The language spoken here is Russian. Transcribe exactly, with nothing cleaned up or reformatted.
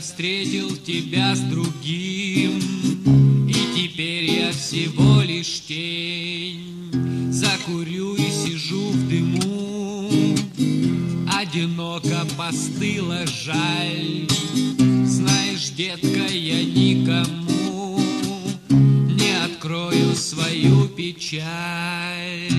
встретил тебя с другим, и теперь я всего лишь тень. Закурю и сижу в дыму, одиноко постыла жаль. Знаешь, детка, я никому не открою свою печаль.